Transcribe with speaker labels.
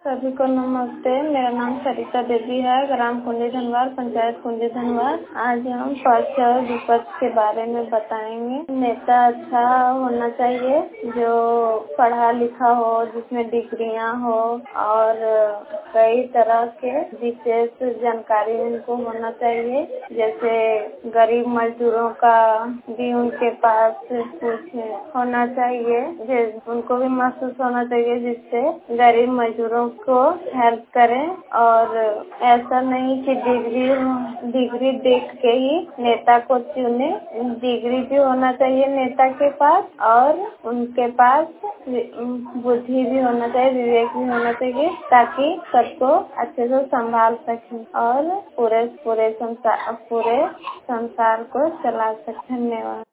Speaker 1: सभी को नमस्ते। मेरा नाम सरिता देवी है, ग्राम कुंडी धनवार, पंचायत कुंडी धनवार। आज हम पक्ष और विपक्ष के बारे में बताएंगे। नेता अच्छा होना चाहिए, जो पढ़ा लिखा हो, जिसमें डिग्रियां हो और कई तरह के विशेष जानकारी उनको होना चाहिए। जैसे गरीब मजदूरों का भी उनके पास कुछ होना चाहिए, उनको भी महसूस होना चाहिए, जिससे गरीब मजदूरों को हेल्प करें। और ऐसा नहीं कि डिग्री देख के ही नेता को चुने। डिग्री भी होना चाहिए नेता के पास और उनके पास बुद्धि भी होना चाहिए, विवेक भी होना चाहिए, ताकि सबको अच्छे से संभाल सकें और पूरे संसार को चला सकें। धन्यवाद।